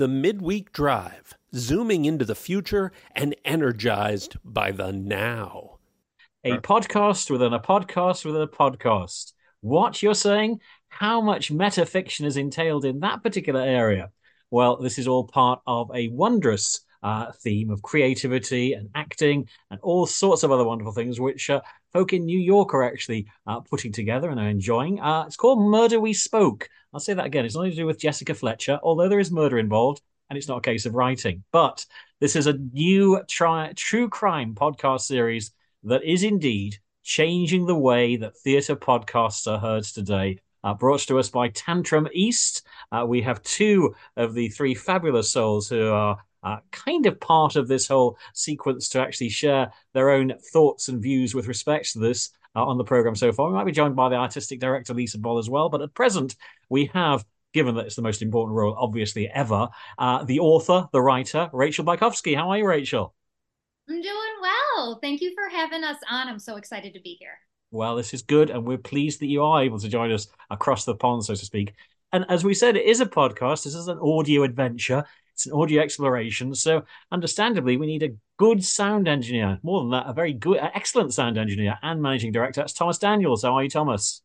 the Midweek Drive, zooming into the future and energized by the now. A podcast within a podcast within a podcast. What you're saying? How much metafiction is entailed in that particular area? Well, this is all part of a wondrous theme of creativity and acting and all sorts of other wonderful things, which folk in New York are actually putting together and are enjoying. It's called Murder We Spoke. I'll say that again. It's nothing to do with Jessica Fletcher, although there is murder involved, and it's not a case of writing. But this is a new true crime podcast series that is indeed changing the way that theatre podcasts are heard today. Brought to us by Tantrum East. We have two of the three fabulous souls who are kind of part of this whole sequence to actually share their own thoughts and views with respect to this on the programme so far. We might be joined by the artistic director, Lisa Boll, as well. But at present, we have, given that it's the most important role, obviously, ever, the author, the writer, Rachel Bykowski. How are you, Rachel? I'm doing well. Thank you for having us on. I'm so excited to be here. Well, this is good, and we're pleased that you are able to join us across the pond, so to speak. And as we said, it is a podcast. This is an audio adventure. It's an audio exploration. So, understandably, we need a good sound engineer. More than that, a very good, excellent sound engineer and managing director. That's Thomas Daniels. How are you, Thomas?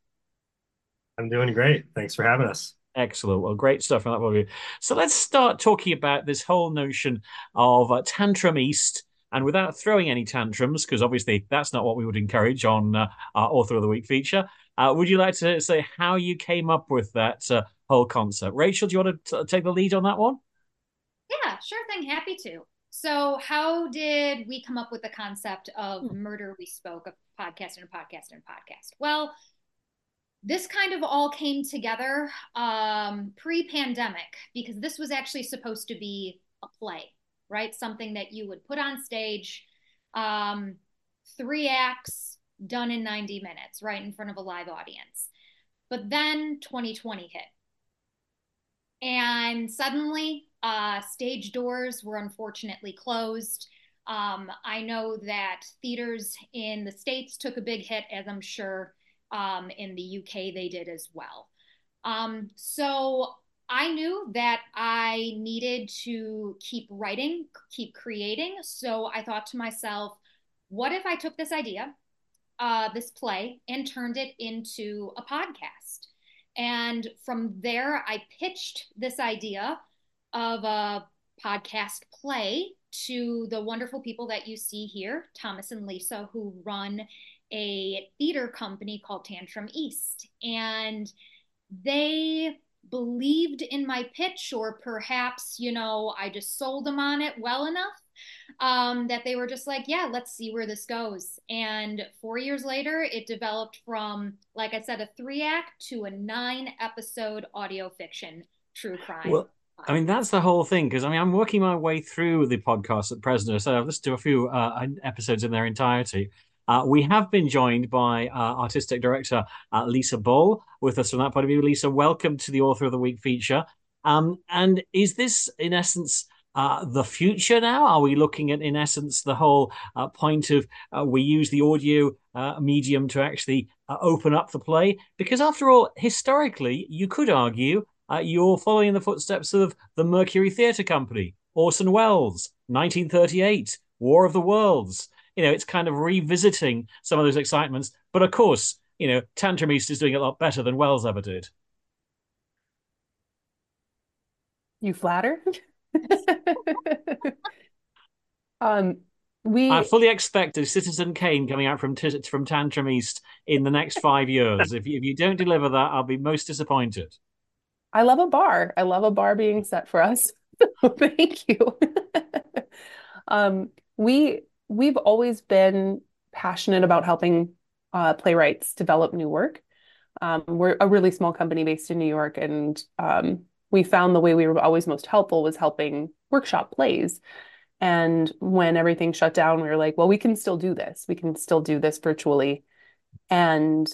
I'm doing great. Thanks for having us. Excellent. Well, great stuff from that point of view. So let's start talking about this whole notion of Tantrum East. And without throwing any tantrums, because obviously that's not what we would encourage on our Author of the Week feature, would you like to say how you came up with that whole concept? Rachel, do you want to take the lead on that one? Yeah, sure thing. Happy to. So how did we come up with the concept of Murder We Spoke, a podcast and a podcast and a podcast? Well, this kind of all came together pre-pandemic because this was actually supposed to be a play, right? Something that you would put on stage, 3 acts done in 90 minutes, right in front of a live audience. But then 2020 hit. And suddenly, stage doors were unfortunately closed. I know that theaters in the States took a big hit, as I'm sure in the UK they did as well. So I knew that I needed to keep writing, keep creating. So I thought to myself, what if I took this idea, this play, and turned it into a podcast? And from there, I pitched this idea of a podcast play to the wonderful people that you see here, Thomas and Lisa, who run a theater company called Tantrum East. And they believed in my pitch, or perhaps, I just sold them on it well enough that they were just like, yeah, let's see where this goes. And 4 years later, it developed from, like I said, a 3-act to a 9-episode audio fiction true crime. Well, I mean, that's the whole thing, because I'm working my way through the podcast at present, so I've listened to a few episodes in their entirety. We have been joined by artistic director Lisa Boll with us from that point of view. Lisa, welcome to the Author of the Week feature. And is this, in essence, the future now? Are we looking at, in essence, the whole point of we use the audio medium to actually open up the play? Because after all, historically, you could argue you're following in the footsteps of the Mercury Theatre Company, Orson Welles, 1938, War of the Worlds. It's kind of revisiting some of those excitements. But of course, Tantrum East is doing a lot better than Wells ever did. You flatter? I fully expect a Citizen Kane coming out from Tantrum East in the next 5 years. If you don't deliver that, I'll be most disappointed. I love a bar. I love a bar being set for us. Thank you. We've always been passionate about helping playwrights develop new work. We're a really small company based in New York, and we found the way we were always most helpful was helping workshop plays. And when everything shut down, we were like, well, we can still do this. We can still do this virtually. And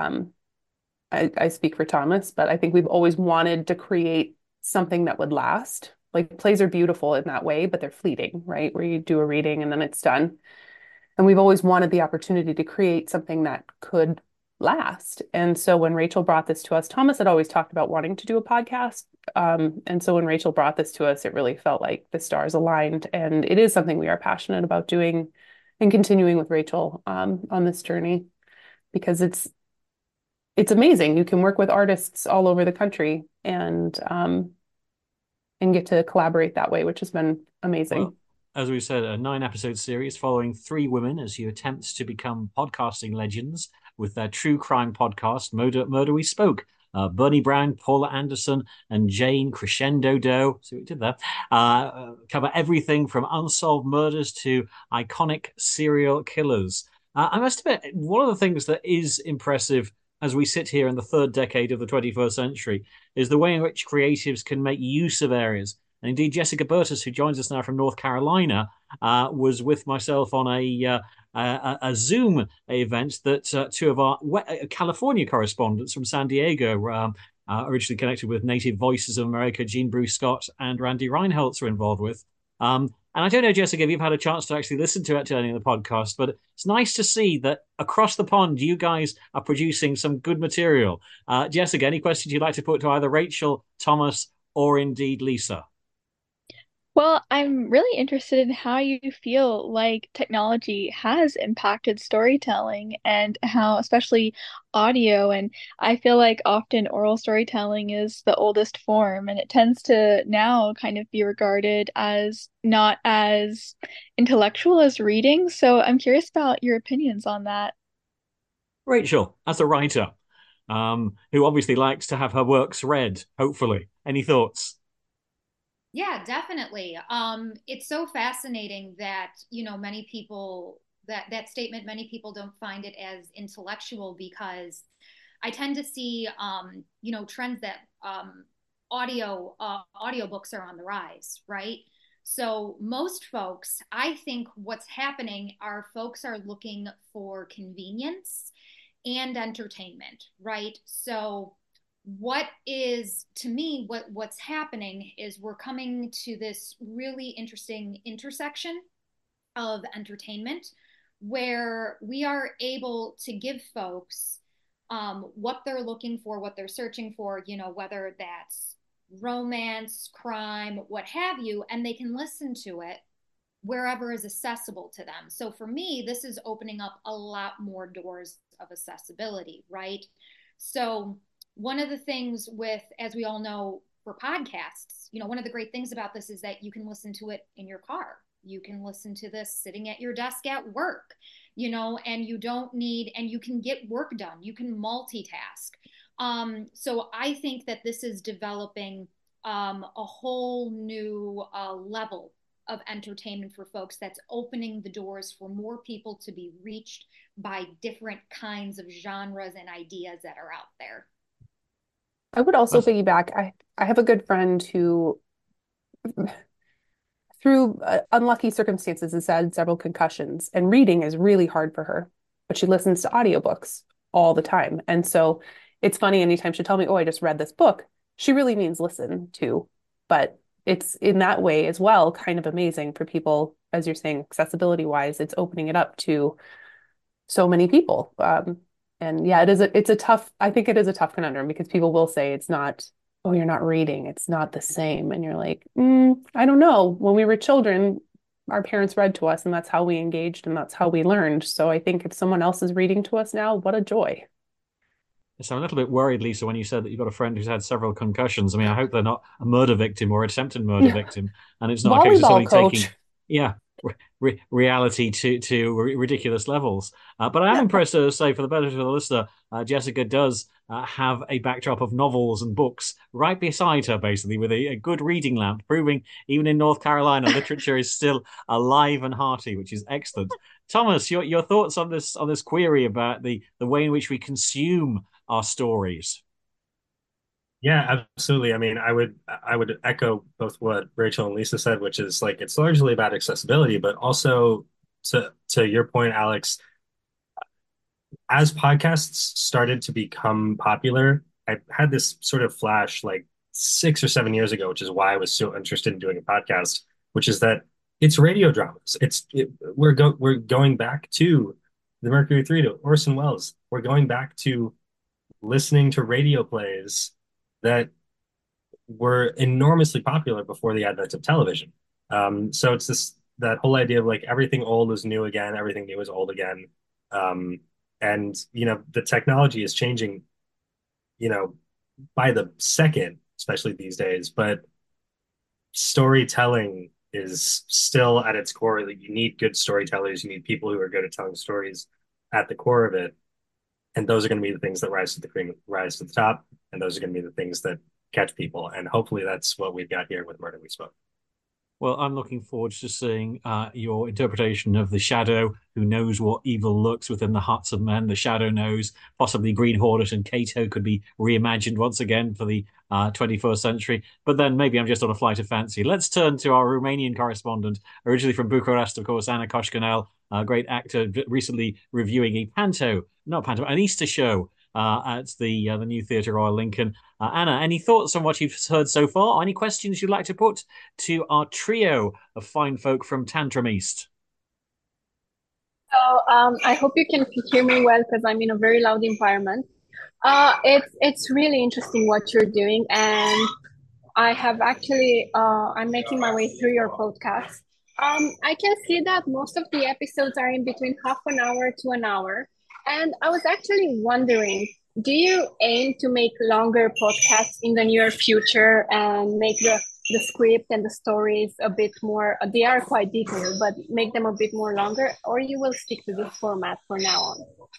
I speak for Thomas, but I think we've always wanted to create something that would last. Like, plays are beautiful in that way, but they're fleeting, right? Where you do a reading and then it's done. And we've always wanted the opportunity to create something that could last. And so when Rachel brought this to us, Thomas had always talked about wanting to do a podcast. And so when Rachel brought this to us, it really felt like the stars aligned. And it is something we are passionate about doing and continuing with Rachel on this journey, because it's amazing. You can work with artists all over the country and get to collaborate that way, which has been amazing. Well, as we said, a 9-episode series following 3 women as you attempt to become podcasting legends with their true crime podcast, Murder We Spoke. Bernie Brown, Paula Anderson, and Jane Crescendo Doe, see what we did there, cover everything from unsolved murders to iconic serial killers. I must admit, one of the things that is impressive as we sit here in the 3rd decade of the 21st century is the way in which creatives can make use of areas. And indeed, Jessica Burtis, who joins us now from North Carolina, was with myself on a Zoom event that 2 of our California correspondents from San Diego, originally connected with Native Voices of America, Jean Bruce Scott and Randy Reinholtz, were involved with. And I don't know, Jessica, if you've had a chance to actually listen to any of the podcast, but it's nice to see that across the pond, you guys are producing some good material. Jessica, any questions you'd like to put to either Rachel, Thomas, or indeed Lisa? Well, I'm really interested in how you feel like technology has impacted storytelling and how, especially audio, and I feel like often oral storytelling is the oldest form, and it tends to now kind of be regarded as not as intellectual as reading. So I'm curious about your opinions on that. Rachel, as a writer, who obviously likes to have her works read, hopefully, any thoughts? Yeah, definitely. It's so fascinating that, many people that statement, many people don't find it as intellectual, because I tend to see, trends that audiobooks are on the rise, right? So most folks, I think what's happening are folks are looking for convenience and entertainment, right? So what is, to me, what's happening is we're coming to this really interesting intersection of entertainment where we are able to give folks what they're looking for, what they're searching for, whether that's romance, crime, what have you, and they can listen to it wherever is accessible to them. So for me, this is opening up a lot more doors of accessibility, right? So one of the things with, as we all know, for podcasts, one of the great things about this is that you can listen to it in your car. You can listen to this sitting at your desk at work, and you don't need, and you can get work done. You can multitask. So I think that this is developing a whole new level of entertainment for folks that's opening the doors for more people to be reached by different kinds of genres and ideas that are out there. I would also piggyback. I have a good friend who, through unlucky circumstances, has had several concussions, and reading is really hard for her, but she listens to audiobooks all the time. And so it's funny, anytime she'll tell me, oh, I just read this book, she really means listen to. But it's in that way as well, kind of amazing for people, as you're saying, accessibility wise, it's opening it up to so many people. And yeah, I think it is a tough conundrum, because people will say it's not, oh, you're not reading, it's not the same. And you're like, I don't know. When we were children, our parents read to us, and that's how we engaged and that's how we learned. So I think if someone else is reading to us now, what a joy. So I'm a little bit worried, Lisa, when you said that you've got a friend who's had several concussions. I mean, I hope they're not a murder victim or attempted murder victim, and it's not a case of somebody taking, reality to ridiculous levels. But I am impressed to say, for the benefit of the listener, Jessica does have a backdrop of novels and books right beside her, basically, with a good reading lamp, proving even in North Carolina, literature is still alive and hearty, which is excellent. Thomas, your thoughts on this query about the way in which we consume our stories? Yeah, absolutely. I mean, I would echo both what Rachel and Lisa said, which is like it's largely about accessibility, but also to your point, Alex, as podcasts started to become popular, I had this sort of flash like 6 or 7 years ago, which is why I was so interested in doing a podcast, which is that it's radio dramas. We're going back to the Mercury 3, to Orson Welles. we're going back to listening to radio plays that were enormously popular before the advent of television. So it's this that whole idea of like everything old is new again, everything new is old again. Um, and the technology is changing, you know, by the second, especially these days, but storytelling is still at its core. Like, you need good storytellers, you need people who are good at telling stories at the core of it. And those are going to be the things that rise to the top, and those are going to be the things that catch people. And hopefully that's what we've got here with Murder We Spoke. Well, I'm looking forward to seeing your interpretation of the Shadow, who knows what evil lurks within the hearts of men. The Shadow knows possibly Green Hornet and Kato could be reimagined once again for the 21st century. But then maybe I'm just on a flight of fancy. Let's turn to our Romanian correspondent, originally from Bucharest, of course, Anna Koshkanel, a great actor, recently reviewing an Easter show at the new Theatre Royal Lincoln. Anna, any thoughts on what you've heard so far? Any questions you'd like to put to our trio of fine folk from Tantrum East? So I hope you can hear me well because I'm in a very loud environment. It's really interesting what you're doing, and I have actually I'm making my way through your podcast. I can see that most of the episodes are in between half an hour to an hour, and I was actually wondering, do you aim to make longer podcasts in the near future and make the script and the stories a bit more, they are quite detailed, but make them a bit more longer, or you will stick to this format for now on?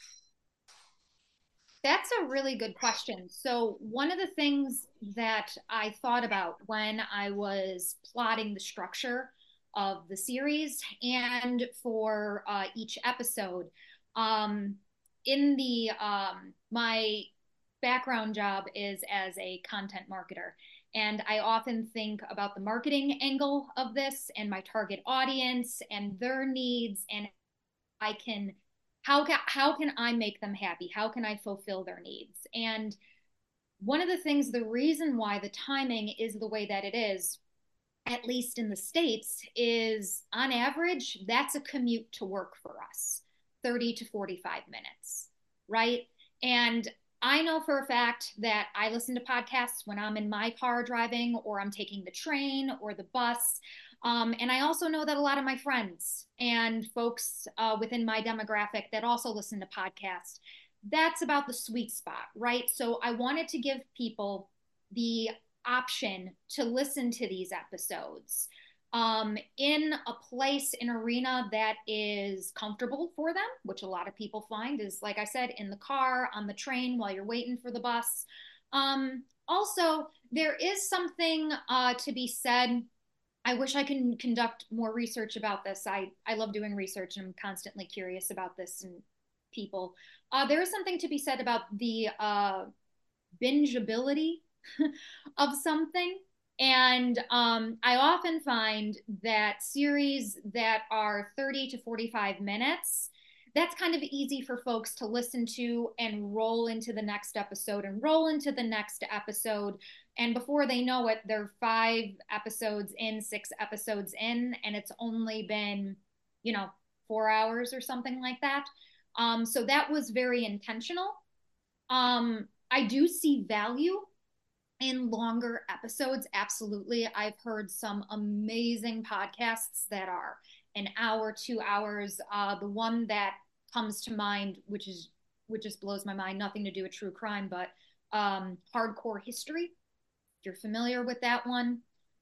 That's a really good question. So, one of the things that I thought about when I was plotting the structure of the series and for each episode, in the my background job is as a content marketer. And I often think about the marketing angle of this and my target audience and their needs, and I can how can I make them happy? How can I fulfill their needs? And one of the things, the reason why the timing is the way that it is, at least in the States, is on average, that's a commute to work for us, 30 to 45 minutes, right? And I know for a fact that I listen to podcasts when I'm in my car driving, or I'm taking the train or the bus. And I also know that a lot of my friends and folks within my demographic that also listen to podcasts, that's about the sweet spot, right? So I wanted to give people the option to listen to these episodes in a place, an arena that is comfortable for them, which a lot of people find is, like I said, in the car, on the train, while you're waiting for the bus. Also, there is something to be said. I wish I can conduct more research about this. I love doing research, and I'm constantly curious about this and people. There is something to be said about the bingeability of something. And I often find that series that are 30 to 45 minutes, that's kind of easy for folks to listen to and roll into the next episode and roll into the next episode. And before they know it, they're 5 episodes in, 6 episodes in, and it's only been, 4 hours or something like that. So that was very intentional. I do see value in longer episodes. Absolutely. I've heard some amazing podcasts that are an hour, 2 hours. The one that comes to mind, which just blows my mind, nothing to do with true crime, but Hardcore History. If you're familiar with that one.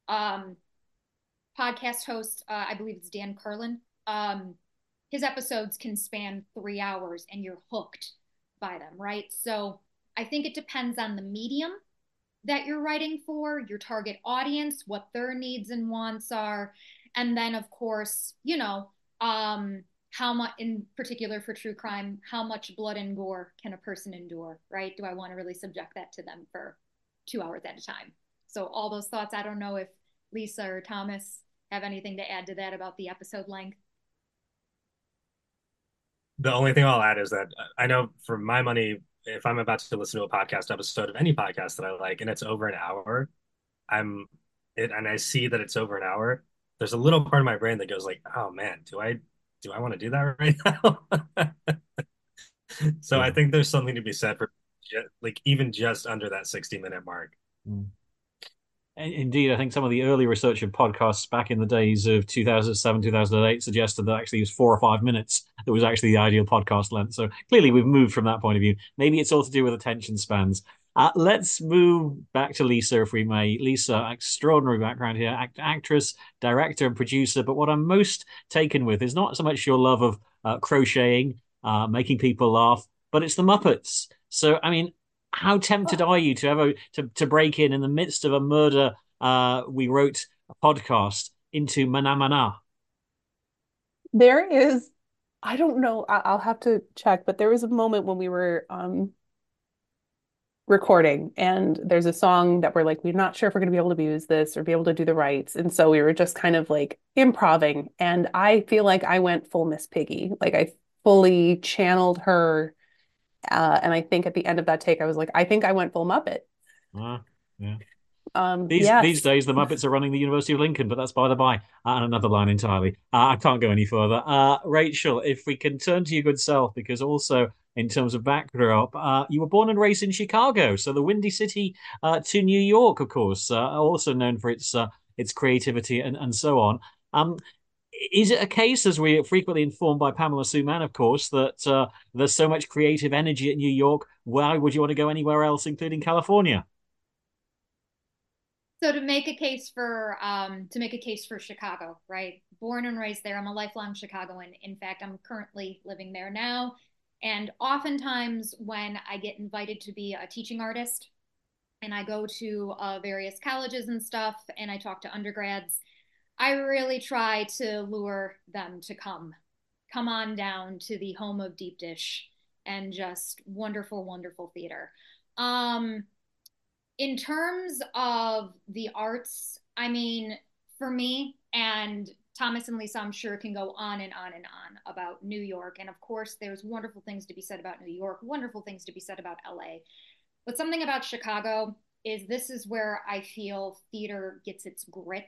Podcast host, I believe it's Dan Carlin. His episodes can span 3 hours and you're hooked by them, right? So I think it depends on the medium that you're writing for, your target audience, what their needs and wants are. And then, of course, how much, in particular for true crime, how much blood and gore can a person endure, right? Do I want to really subject that to them for 2 hours at a time? So all those thoughts, I don't know if Lisa or Thomas have anything to add to that about the episode length. The only thing I'll add is that I know for my money, if I'm about to listen to a podcast episode of any podcast that I like and it's over an hour, and I see that it's over an hour, there's a little part of my brain that goes like, oh man, do I want to do that right now? So I Yeah. think there's something to be said for like even just under that 60-minute mark. Mm. Indeed, I think some of the early research of podcasts back in the days of 2007, 2008 suggested that actually it was 4 or 5 minutes that was actually the ideal podcast length. So clearly we've moved from that point of view. Maybe it's all to do with attention spans. Let's move back to Lisa, if we may. Lisa, extraordinary background here, actress, director, and producer. But what I'm most taken with is not so much your love of crocheting, making people laugh, but it's the Muppets. So, I mean, how tempted are you to ever to break in the midst of a murder? We wrote a podcast into Mana Mana. There is, I don't know, I'll have to check, but there was a moment when we were recording and there's a song that we're like, we're not sure if we're going to be able to use this or be able to do the rights. And so we were just kind of like improving. And I feel like I went full Miss Piggy. Like I fully channeled her. And I think at the end of that take, I was like, I think I went full Muppet. Yeah. These Yes. days, the Muppets are running the University of Lincoln, but that's by the by, and another line entirely. I can't go any further. Rachel, if we can turn to your good self, because also in terms of backdrop, you were born and raised in Chicago, so the Windy City to New York, of course, also known for its creativity and so on. Um, is it a case, as we are frequently informed by Pamela Sue Mann, of course, that there's so much creative energy at New York? Why would you want to go anywhere else, including California? So to make a case for Chicago, right? Born and raised there. I'm a lifelong Chicagoan. In fact, I'm currently living there now. And oftentimes when I get invited to be a teaching artist and I go to various colleges and stuff and I talk to undergrads, I really try to lure them to come on down to the home of deep dish and just wonderful, wonderful theater. Um, in terms of the arts, I mean, for me and Thomas and Lisa, I'm sure can go on and on and on about New York. And of course, there's wonderful things to be said about New York, wonderful things to be said about LA. But something about Chicago is this is where I feel theater gets its grit,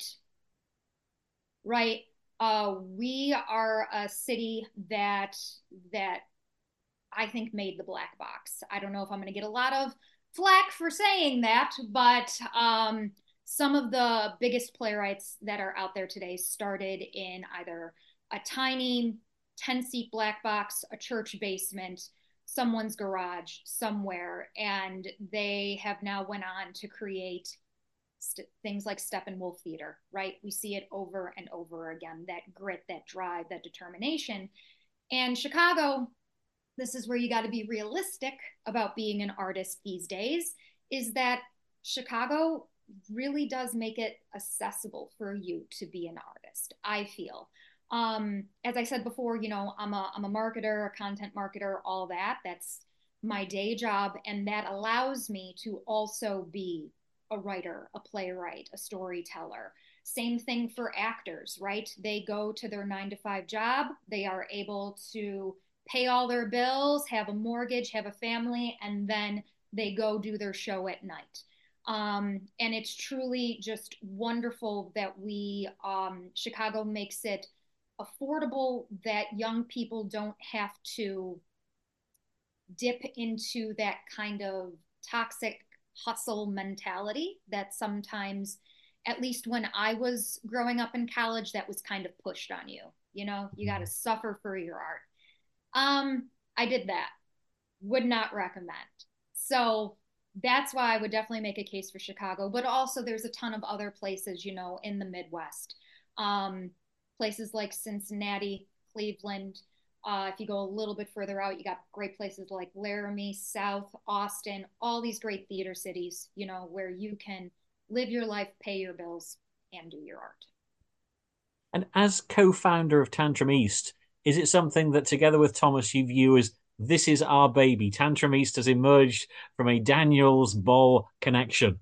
right? We are a city that I think made the black box. I don't know if I'm going to get a lot of flack for saying that, but some of the biggest playwrights that are out there today started in either a tiny 10-seat black box, a church basement, someone's garage somewhere, and they have now went on to create things like Steppenwolf Theater, right? We see it over and over again, that grit, that drive, that determination. And Chicago, this is where you got to be realistic about being an artist these days, is that Chicago really does make it accessible for you to be an artist, I feel. As I said before, I'm a marketer, a content marketer, all that. That's my day job. And that allows me to also be a writer, a playwright, a storyteller. Same thing for actors, right? They go to their 9 to 5 job. They are able to pay all their bills, have a mortgage, have a family, and then they go do their show at night. And it's truly just wonderful that Chicago makes it affordable, that young people don't have to dip into that kind of toxic hustle mentality that sometimes, at least when I was growing up in college, that was kind of pushed on you. You got to suffer for your art. I did that. Would not recommend. So that's why I would definitely make a case for Chicago, but also there's a ton of other places, in the Midwest. Places like Cincinnati, Cleveland. If you go a little bit further out, you got great places like Laramie, South Austin, all these great theater cities, where you can live your life, pay your bills, and do your art. And as co-founder of Tantrum East, is it something that together with Thomas you view as this is our baby? Tantrum East has emerged from a Daniels Ball connection.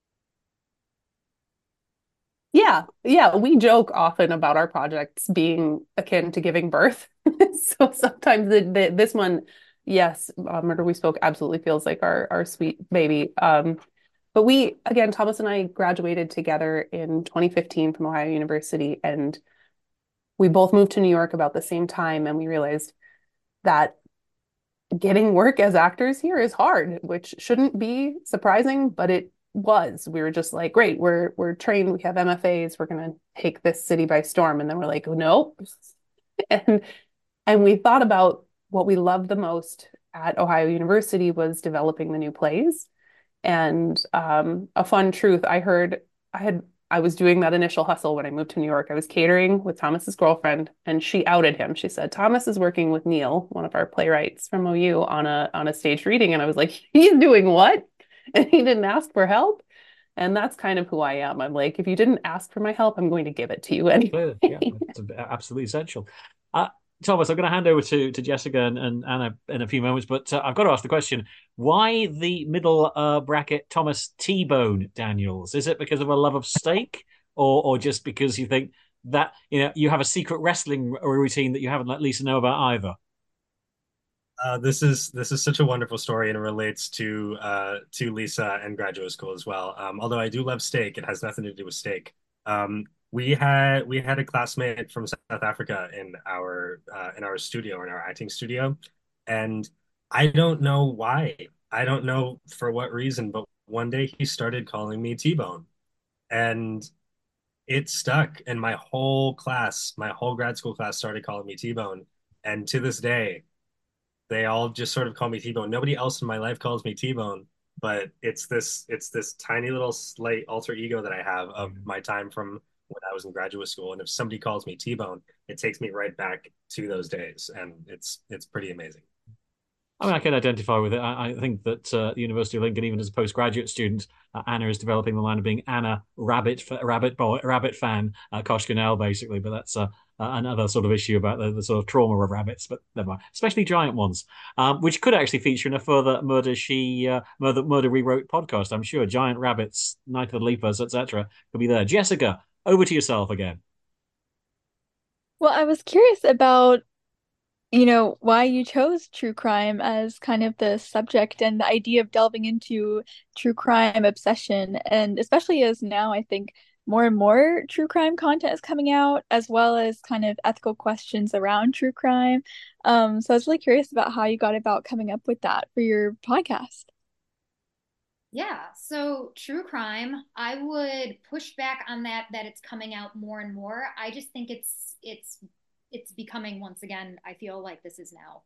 Yeah, we joke often about our projects being akin to giving birth. So sometimes this one, yes, Murder We Spoke absolutely feels like our sweet baby. But again, Thomas and I graduated together in 2015 from Ohio University, and we both moved to New York about the same time, and we realized that getting work as actors here is hard, which shouldn't be surprising, but it was. We were just like, great, we're trained, we have MFAs, we're gonna take this city by storm. And then we're like, nope. And we thought about what we loved the most at Ohio University was developing the new plays. And a fun truth, I was doing that initial hustle when I moved to New York. I was catering with Thomas's girlfriend, and she outed him. She said, Thomas is working with Neil, one of our playwrights from OU, on a staged reading. And I was like, he's doing what? And he didn't ask for help. And that's kind of who I am. I'm like, if you didn't ask for my help, I'm going to give it to you anyway. Yeah, it's absolutely essential. Thomas, I'm going to hand over to Jessica and Anna in a few moments, but I've got to ask the question: why the middle bracket Thomas T-Bone Daniels? Is it because of a love of steak, or just because you think that you have a secret wrestling routine that you haven't let Lisa know about either? This is such a wonderful story, and it relates to Lisa and graduate school as well. Although I do love steak, it has nothing to do with steak. We had a classmate from South Africa in our studio, in our acting studio, and I don't know why. I don't know for what reason, but one day he started calling me T-Bone, and it stuck. And my whole grad school class started calling me T-Bone, and to this day they all just sort of call me T-Bone. Nobody else in my life calls me T-Bone, but it's this tiny little slight alter ego that I have of my time from when I was in graduate school. And if somebody calls me T-Bone, it takes me right back to those days, and it's pretty amazing. I mean, I can identify with it. I think that the University of Lincoln, even as a postgraduate student, Anna is developing the line of being Anna Rabbit fan, Kosh Ganel, basically. But that's another sort of issue about the sort of trauma of rabbits. But never mind, especially giant ones, which could actually feature in a further Murder Rewrote podcast. I'm sure giant rabbits, Night of the Leapers, etc. could be there. Jessica, over to yourself again. Well, I was curious about why you chose true crime as kind of the subject and the idea of delving into true crime obsession. And especially as now I think more and more true crime content is coming out, as well as kind of ethical questions around true crime. So I was really curious about how you got about coming up with that for your podcast. Yeah, so true crime, I would push back on that it's coming out more and more. I just think it's becoming, once again, I feel like this is now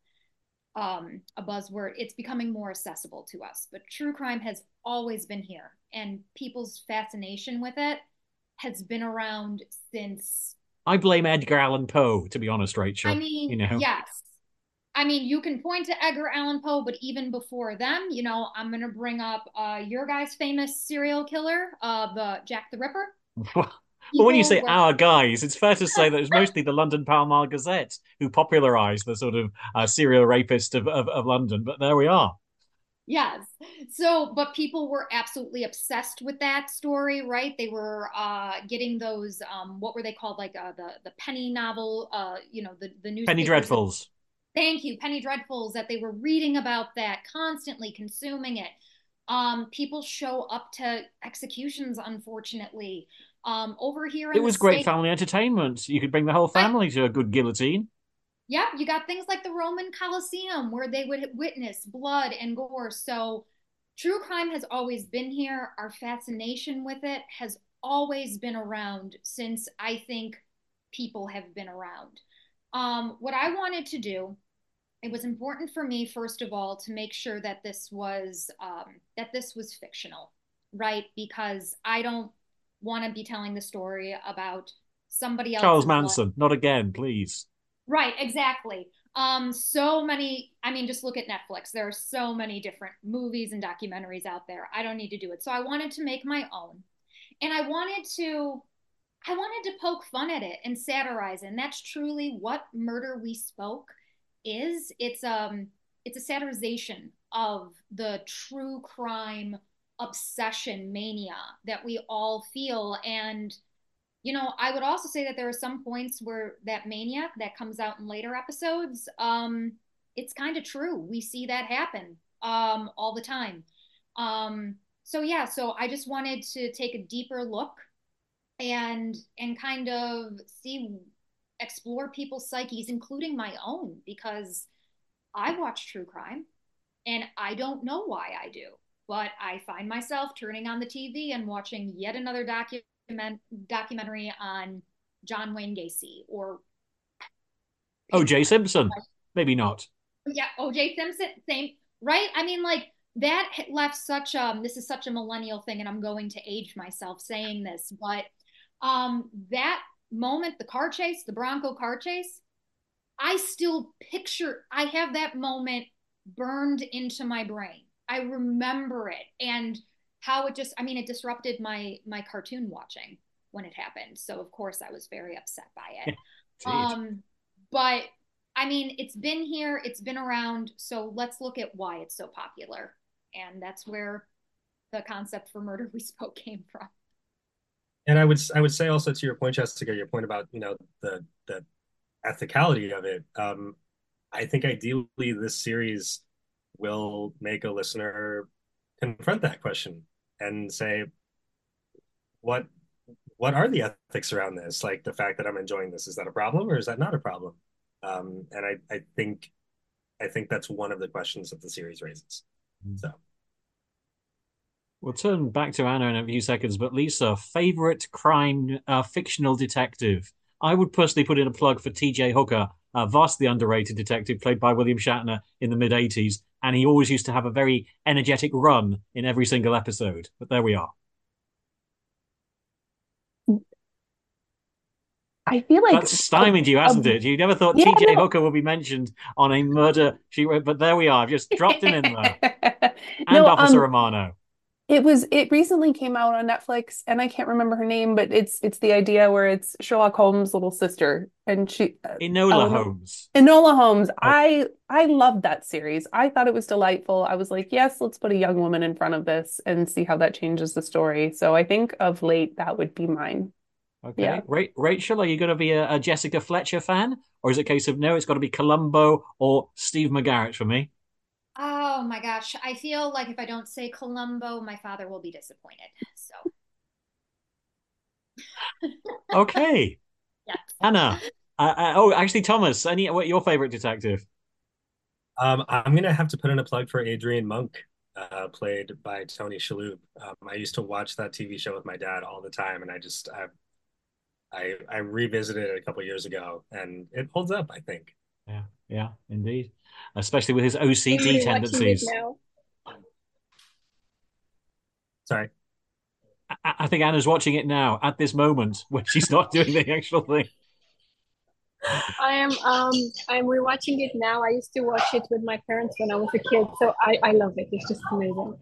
a buzzword. It's becoming more accessible to us. But true crime has always been here, and people's fascination with it has been around since. I blame Edgar Allan Poe, to be honest, Rachel. I mean, yes. I mean, you can point to Edgar Allan Poe, but even before them, I'm going to bring up your guy's famous serial killer, the Jack the Ripper. Well, when you say our guys, it's fair to say that it's mostly the London Pall Mall Gazette who popularized the sort of serial rapist of London. But there we are. Yes. So, but people were absolutely obsessed with that story, right? They were getting those, what were they called? Like the penny novel, the newspapers. Penny Dreadfuls. Thank you, Penny Dreadfuls, that they were reading about that, constantly consuming it. People show up to executions, unfortunately. Over here in it was great family entertainment. You could bring the whole family to a good guillotine. Yeah, you got things like the Roman Colosseum where they would witness blood and gore. So true crime has always been here. Our fascination with it has always been around since I think people have been around. What I wanted to do, it was important for me, first of all, to make sure that this was fictional, right? Because I don't want to be telling the story about somebody else's Charles Manson, life. Not again, please. Right, exactly. So many, I mean, just look at Netflix. There are so many different movies and documentaries out there. I don't need to do it. So I wanted to make my own. And I wanted to poke fun at it and satirize it. And that's truly what Murder We Spoke is. It's a satirization of the true crime obsession mania that we all feel. And I would also say that there are some points where that mania that comes out in later episodes, it's kind of true. We see that happen all the time. So I just wanted to take a deeper look and kind of explore people's psyches, including my own, because I watch true crime, and I don't know why I do, but I find myself turning on the TV and watching yet another documentary on John Wayne Gacy or O.J. Simpson. Maybe not. Yeah, O.J. Simpson, same, right? I mean, like that left such this is such a millennial thing, and I'm going to age myself saying this, but that moment, the car chase, the Bronco car chase, I have that moment burned into my brain. I remember it and how it just, I mean, it disrupted my cartoon watching when it happened. So of course I was very upset by it. But I mean, it's been here, it's been around. So let's look at why it's so popular. And that's where the concept for Murder We Spoke came from. And I would say also to your point, Jessica, your point about, you know, the ethicality of it. I think ideally this series will make a listener confront that question and say, what are the ethics around this? Like the fact that I'm enjoying this, is that a problem or is that not a problem? And I think that's one of the questions that the series raises. So we'll turn back to Anna in a few seconds, but Lisa, favorite crime fictional detective? I would personally put in a plug for T.J. Hooker, a vastly underrated detective played by William Shatner in the mid-'80s, and he always used to have a very energetic run in every single episode. But there we are. I feel like that's stymied you, hasn't it? You never thought T.J. Hooker would be mentioned on a murder she wrote, but there we are. I've just dropped him in there. And Officer Romano. It recently came out on Netflix, and I can't remember her name, but it's the idea where it's Sherlock Holmes' little sister, and she Enola Holmes. Enola Holmes. Oh. I loved that series. I thought it was delightful. I was like, yes, let's put a young woman in front of this and see how that changes the story. So I think of late that would be mine. Okay. Yeah. Rachel, are you going to be a Jessica Fletcher fan? Or is it a case of no, it's got to be Columbo or Steve McGarrett for me? Oh my gosh. I feel like if I don't say Columbo, my father will be disappointed. So. Okay. Yes. Anna. Actually, Thomas, what your favorite detective? I'm going to have to put in a plug for Adrian Monk, played by Tony Shalhoub. I used to watch that TV show with my dad all the time, and I revisited it a couple years ago, and it holds up, I think. Yeah, indeed. Especially with his OCD tendencies. Sorry. I think Anna's watching it now at this moment when she's not doing the actual thing. I'm rewatching it now. I used to watch it with my parents when I was a kid, so I love it. It's just amazing.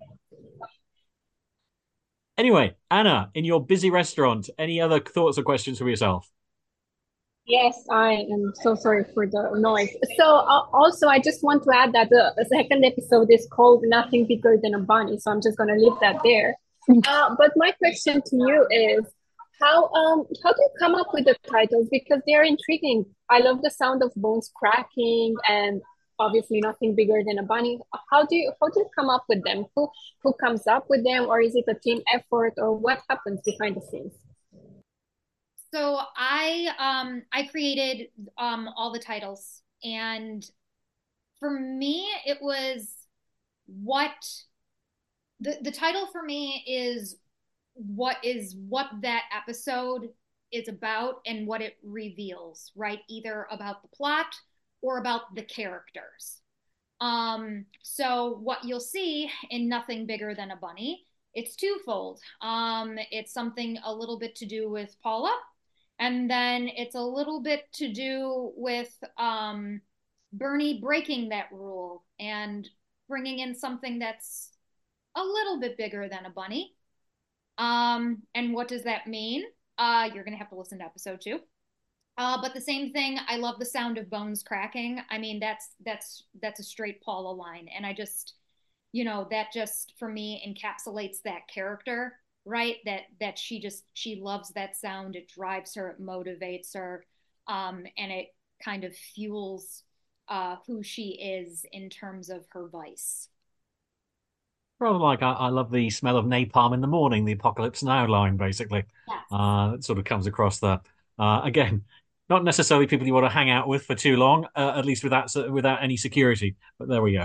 Anyway, Anna, in your busy restaurant, any other thoughts or questions for yourself? Yes, I am so sorry for the noise. So also, I just want to add that the second episode is called Nothing Bigger Than a Bunny. So I'm just going to leave that there. But my question to you is, how do you come up with the titles? Because they are intriguing. I love the sound of bones cracking and obviously Nothing Bigger Than a Bunny. How do you come up with them? Who comes up with them, or is it a team effort, or what happens behind the scenes? So I created all the titles, and for me it was what the title for me is what that episode is about and what it reveals, right? Either about the plot or about the characters. So what you'll see in Nothing Bigger Than a Bunny, it's twofold. It's something a little bit to do with Paula, and then it's a little bit to do with Bernie breaking that rule and bringing in something that's a little bit bigger than a bunny. And what does that mean? You're going to have to listen to episode 2. But the same thing, I love the sound of bones cracking. I mean, that's a straight Paula line. And I just, that just for me encapsulates that character, right? That she loves that sound. It drives her, it motivates her. And it kind of fuels who she is in terms of her vice. Rather like I love the smell of napalm in the morning, the Apocalypse Now line, basically. Yes. It sort of comes across there. Again, not necessarily people you want to hang out with for too long, at least without any security. But there we go.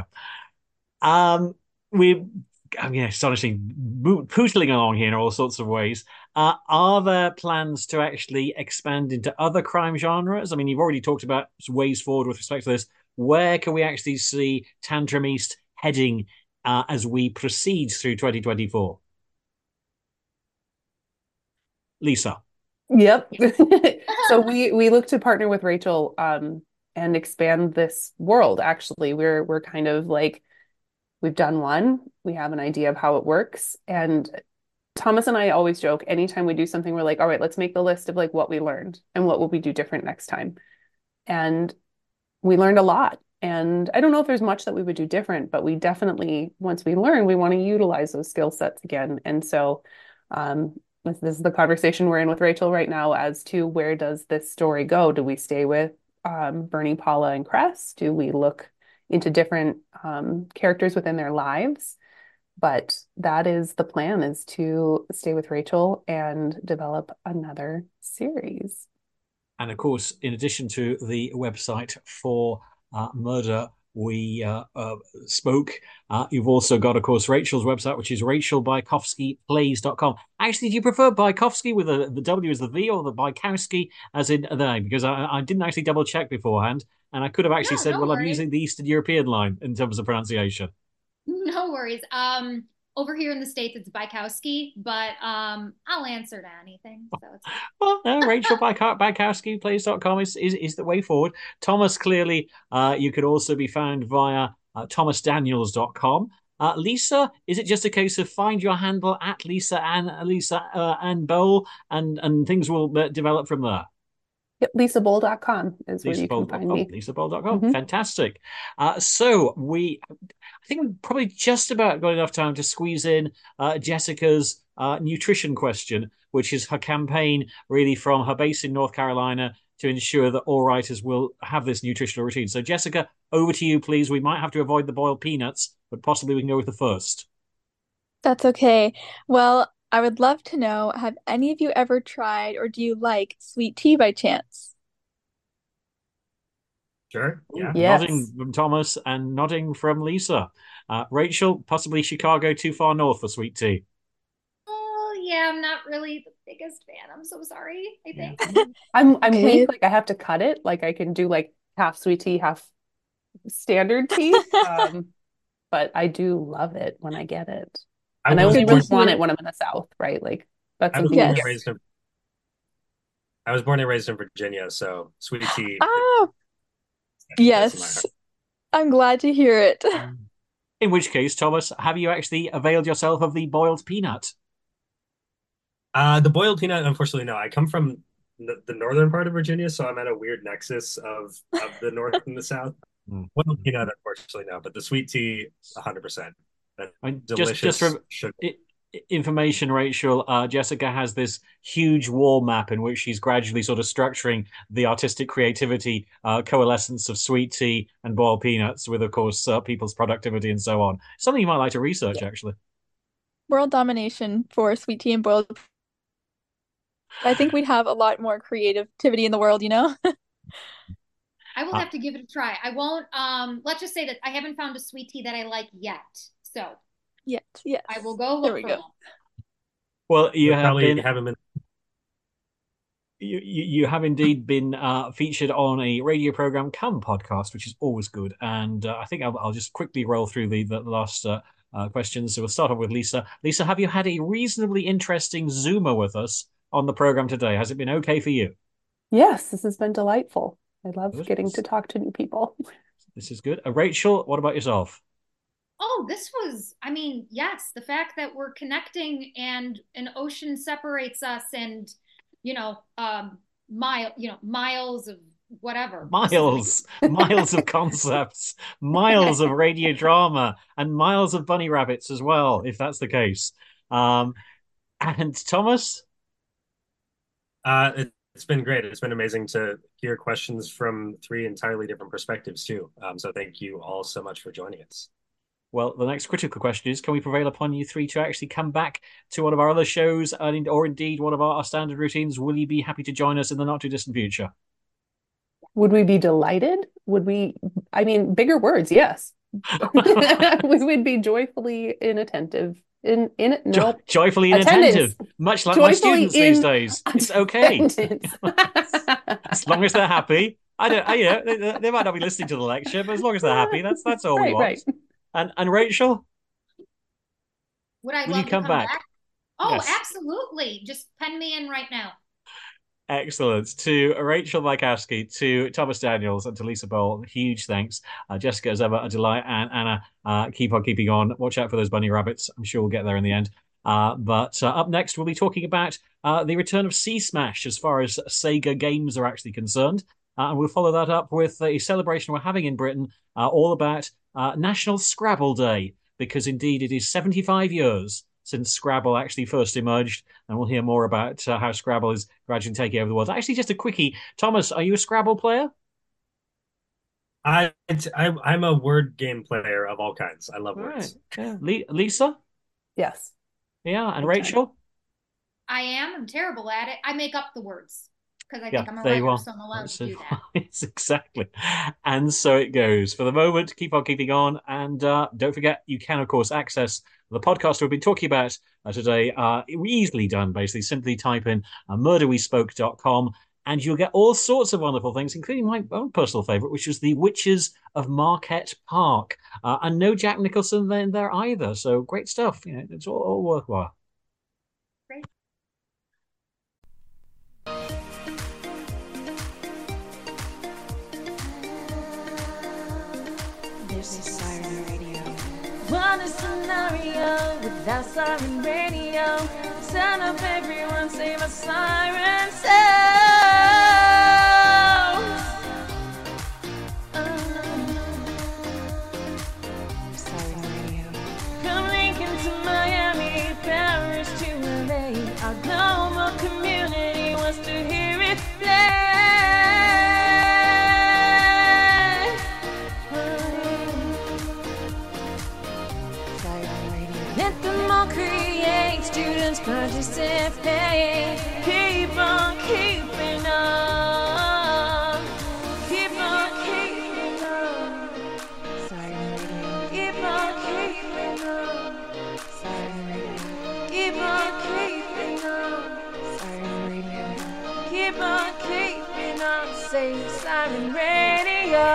We, I mean, astonishingly pootling along here in all sorts of ways. Are there plans to actually expand into other crime genres? I mean, you've already talked about ways forward with respect to this. Where can we actually see Tantrum East heading as we proceed through 2024? Lisa. Yep. So we look to partner with Rachel and expand this world. Actually, we're kind of like we've done one, we have an idea of how it works, and Thomas and I always joke anytime we do something, we're like, all right, let's make the list of like what we learned and what will we do different next time. And we learned a lot. And I don't know if there's much that we would do different, but we definitely, once we learn, we want to utilize those skill sets again. And so this is the conversation we're in with Rachel right now as to where does this story go? Do we stay with Bernie, Paula, and Cress? Do we look into different characters within their lives? But that is the plan, is to stay with Rachel and develop another series. And of course, in addition to the website for Murder We Spoke, you've also got, of course, Rachel's website, which is rachelbykowskiplays.com. Actually, do you prefer Bykowski with the W as the V or the Bykowski as in the name? Because I didn't actually double check beforehand, and I could have actually said, well, I'm using the Eastern European line in terms of pronunciation. No worries. Over here in the States, it's Bykowski, but I'll answer to anything. So it's well, Rachel Bykowskiplays.com is the way forward. Thomas, clearly, you could also be found via thomasdaniels.com. Lisa, is it just a case of find your handle at Lisa Ann Bowl and things will develop from there? Yep, lisabowl.com is where you can find me. lisabowl.com. Mm-hmm. Fantastic. So I think we've probably just about got enough time to squeeze in Jessica's nutrition question, which is her campaign really from her base in North Carolina to ensure that all writers will have this nutritional routine. So Jessica, over to you, please. We might have to avoid the boiled peanuts, but possibly we can go with the first. That's okay. Well, I would love to know, have any of you ever tried or do you like sweet tea by chance? Sure. Yeah. Yes. Nodding from Thomas and nodding from Lisa. Rachel, possibly Chicago too far north for sweet tea. Oh, yeah, I'm not really the biggest fan. I'm so sorry, I think. I'm weak, like I have to cut it. Like I can do like half sweet tea, half standard tea. But I do love it when I get it. And I only really want it when I'm in the South, right? Like that's I was something. born and raised in Virginia, so sweet tea. Oh, yes. I'm glad to hear it. In which case, Thomas, have you actually availed yourself of the boiled peanut? The boiled peanut, unfortunately, no. I come from the northern part of Virginia, so I'm at a weird nexus of the north and the south. Boiled peanut, unfortunately, no. But the sweet tea, 100%. Delicious just from information, Rachel, Jessica has this huge wall map in which she's gradually sort of structuring the artistic creativity coalescence of sweet tea and boiled peanuts with, of course, people's productivity and so on. Something you might like to research, actually. World domination for sweet tea and boiled. I think we'd have a lot more creativity in the world, you know? I will have to give it a try. I won't, let's just say that I haven't found a sweet tea that I like yet. So yes, I will go look for one. Well, you have indeed been featured on a radio program cum podcast, which is always good. And I think I'll just quickly roll through the last questions. So we'll start off with Lisa. Lisa, have you had a reasonably interesting Zoomer with us on the program today? Has it been okay for you? Yes, this has been delightful. I love getting to talk to new people. This is good. Rachel, what about yourself? Oh, this was, I mean, yes, the fact that we're connecting and an ocean separates us and, miles of whatever. Miles of concepts, miles of radio drama, and miles of bunny rabbits as well, if that's the case. And Thomas? It's been great. It's been amazing to hear questions from three entirely different perspectives too. So thank you all so much for joining us. Well, the next critical question is, can we prevail upon you three to actually come back to one of our other shows or indeed one of our standard routines? Will you be happy to join us in the not too distant future? Would we be delighted? I mean, bigger words, yes. We would be joyfully inattentive. No, Joyfully attendance. inattentive, much like my students these days. It's okay. As long as they're happy. They might not be listening to the lecture, but as long as they're happy, that's all we want. Right. And Rachel, would I will love you come to come back? Oh, Yes. absolutely. Just pen me in right now. Excellent. To Rachel Bykowski, to Thomas Daniels, and to Lisa Bowl, huge thanks. Jessica, as ever, a delight. And Anna, keep on keeping on. Watch out for those bunny rabbits. I'm sure we'll get there in the end. But up next, we'll be talking about the return of Sea Smash as far as Sega games are actually concerned. And we'll follow that up with a celebration we're having in Britain all about National Scrabble Day, because indeed it is 75 years since Scrabble actually first emerged, and we'll hear more about how Scrabble is gradually taking over the world. Actually, just a quickie. Thomas, are you a Scrabble player? I'm a word game player of all kinds. I love words. Yeah. Lisa? Yes. Yeah, and Rachel? I am. I'm terrible at it. I make up the words because I think I'm a there you writer, are. so I'm allowed to do that. It's exactly. And so it goes. For the moment, keep on keeping on. And don't forget, you can, of course, access the podcast we've been talking about today. Easily done, basically. Simply type in murderwespoke.com and you'll get all sorts of wonderful things, including my own personal favourite, which was The Witches of Marquette Park. And no Jack Nicholson in there either. So great stuff. It's all worthwhile. Great. This is Siren Radio. What a scenario without Siren Radio. Turn up everyone, save a siren sound. Siren Radio. From Lincoln to Miami, Paris to LA. Our global community wants to hear it play. Let them all create, students participate. Keep on keeping on. Keep on keeping on. Siren Radio. Keep on keeping on. Siren Radio. Keep on keeping on. Siren Radio. Keep on keeping on. Say Siren Radio.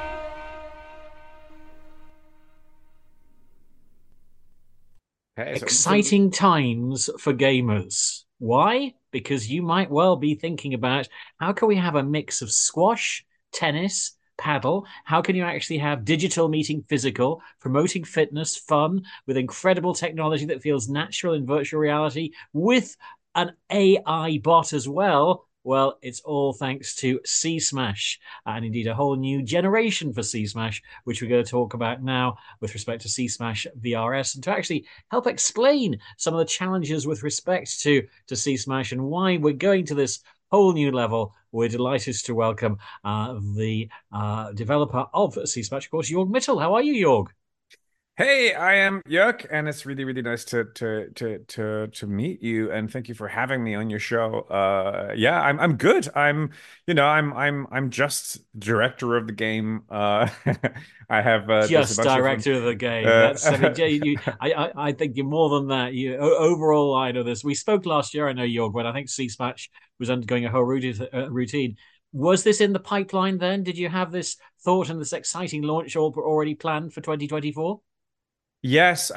Exciting times for gamers. Why? Because you might well be thinking about how can we have a mix of squash, tennis, paddle? How can you actually have digital meeting physical, promoting fitness, fun, with incredible technology that feels natural in virtual reality, with an AI bot as well? Well, it's all thanks to Sea Smash, and indeed a whole new generation for Sea Smash, which we're going to talk about now with respect to Sea Smash VRS, and to actually help explain some of the challenges with respect to Sea Smash and why we're going to this whole new level. We're delighted to welcome the developer of Sea Smash, of course, Jörg Mittel. How are you, Jörg? Hey, I am Jörg, and it's really, really nice to meet you, and thank you for having me on your show. Yeah, I'm good. I'm just director of the game. I have just director of the game. That's I think you're more than that. Overall line of this. We spoke last year, I know, Jörg, when I think Sea Smash was undergoing a whole routine. Was this in the pipeline then? Did you have this thought and this exciting launch all already planned for 2024? Yes,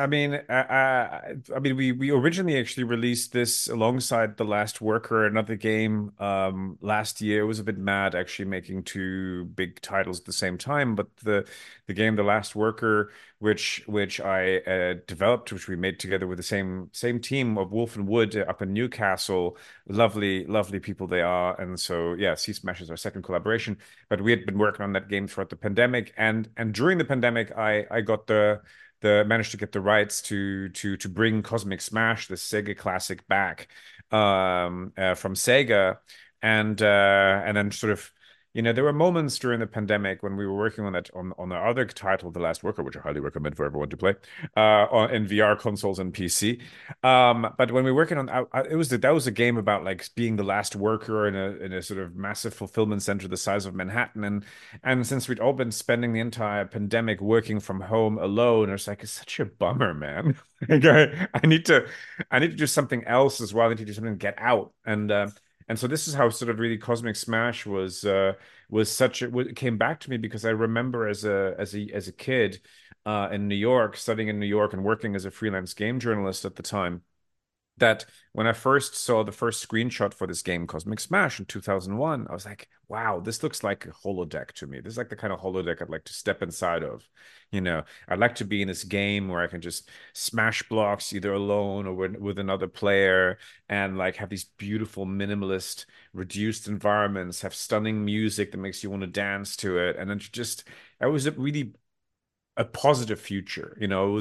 we originally actually released this alongside The Last Worker, another game last year. It was a bit mad actually making two big titles at the same time, but the game The Last Worker, which I developed, which we made together with the same team of Wolf and Wood up in Newcastle, lovely people they are, and so yeah, Sea Smash is our second collaboration. But we had been working on that game throughout the pandemic, and during the pandemic, I got managed to get the rights to bring Cosmic Smash, the Sega classic, back from Sega, and then sort of there were moments during the pandemic when we were working on the other title, The Last Worker, which I highly recommend for everyone to play, in VR consoles and PC. But when we were working on, that was a game about like being the last worker in a sort of massive fulfillment center the size of Manhattan, and since we'd all been spending the entire pandemic working from home alone, it's such a bummer, man. Like, I need to do something else as well. I need to do something to get out. And so this is how sort of really Cosmic Smash it came back to me because I remember as a kid in New York, studying in New York and working as a freelance game journalist at the time, that when I first saw the first screenshot for this game, Cosmic Smash in 2001, I was like, wow, this looks like a holodeck to me. This is like the kind of holodeck I'd like to step inside of. I'd like to be in this game where I can just smash blocks either alone or with another player and like have these beautiful minimalist reduced environments, have stunning music that makes you want to dance to it. And then it was a really a positive future.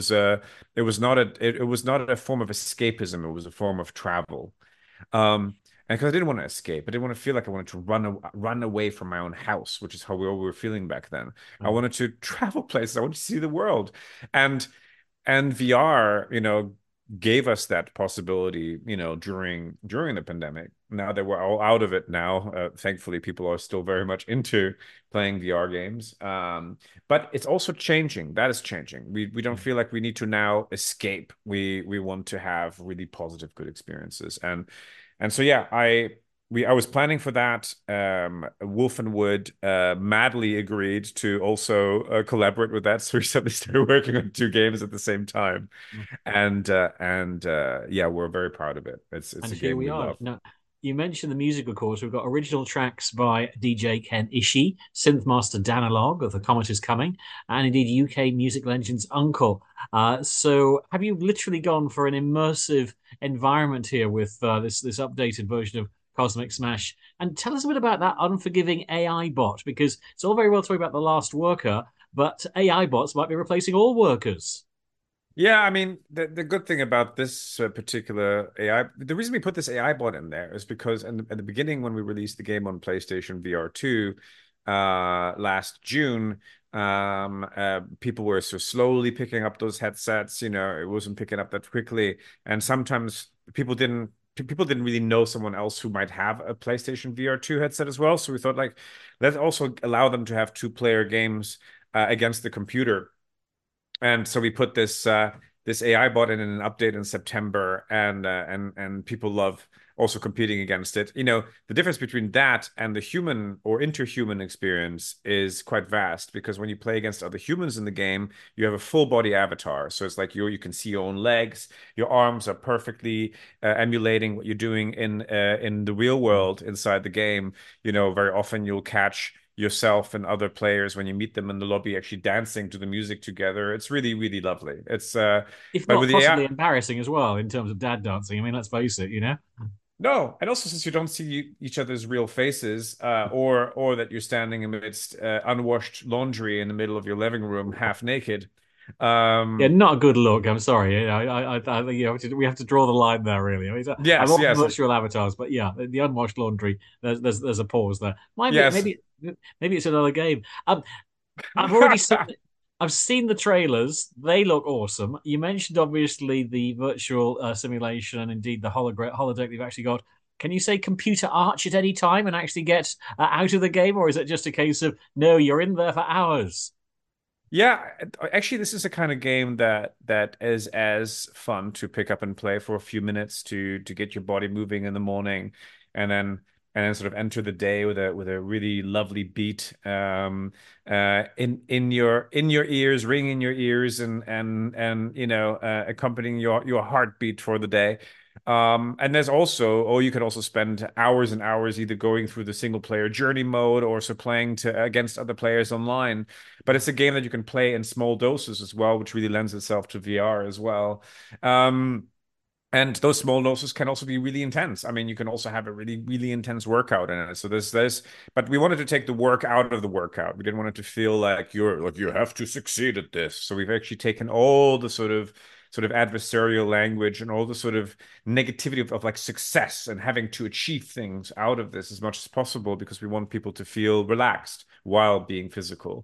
It was not a form of escapism. It was a form of travel. And because I didn't want to escape, I didn't want to feel like I wanted to run away from my own house, which is how we all were feeling back then. I wanted to travel places. I wanted to see the world, and VR, gave us that possibility, during the pandemic. Now that we're all out of it now, thankfully, people are still very much into playing VR games. But it's also changing. That is changing. We don't feel like we need to now escape. We want to have really positive, good experiences. And so yeah, I was planning for that. Wolf and Wood madly agreed to also collaborate with that. So we suddenly started working on two games at the same time, and yeah, we're very proud of it. It's a game we love. Now, you mentioned the music, of course. We've got original tracks by DJ Ken Ishii, Synthmaster Danilog of The Comet Is Coming, and indeed UK music legend's Uncle. So have you literally gone for an immersive environment here with this updated version of Cosmic Smash? And tell us a bit about that unforgiving AI bot, because it's all very well talking about the last worker, but AI bots might be replacing all workers. Yeah, I mean, the good thing about this particular AI, the reason we put this AI bot in there is because at the beginning, when we released the game on PlayStation VR 2 last June, people were so slowly picking up those headsets. It wasn't picking up that quickly, and sometimes people didn't really know someone else who might have a PlayStation VR 2 headset as well. So we thought, like, let's also allow them to have two-player games against the computer. And so we put this AI bot in an update in September, and people love also competing against it. The difference between that and the human or interhuman experience is quite vast, because when you play against other humans in the game, you have a full body avatar. So it's like you can see your own legs, your arms are perfectly emulating what you're doing in the real world inside the game. Very often you'll catch yourself and other players when you meet them in the lobby actually dancing to the music together. It's really, really lovely. It's if not possibly embarrassing as well in terms of dad dancing. I mean, let's face it, No, and also since you don't see each other's real faces, or that you're standing amidst unwashed laundry in the middle of your living room, half naked. Yeah, not a good look. I'm sorry. We have to draw the line there. Really, yes, I love virtual avatars, but yeah, the unwashed laundry. There's a pause there. Maybe it's another game. I've seen the trailers. They look awesome. You mentioned obviously the virtual simulation and indeed the holodeck you've actually got. Can you say computer arch at any time and actually get out of the game, or is it just a case of no, you're in there for hours? Yeah, actually, this is a kind of game that is as fun to pick up and play for a few minutes to get your body moving in the morning, and then sort of enter the day with a really lovely beat in your ears, ringing in your ears, and accompanying your heartbeat for the day. And there's also, or you can also spend hours and hours either going through the single player journey mode or so playing against other players online. But it's a game that you can play in small doses as well, which really lends itself to VR as well. And those small doses can also be really intense. I mean, you can also have a really, really intense workout in it. So but we wanted to take the work out of the workout. We didn't want it to feel like you have to succeed at this. So we've actually taken all the sort of sort of adversarial language and all the sort of negativity of like success and having to achieve things out of this as much as possible, because we want people to feel relaxed while being physical.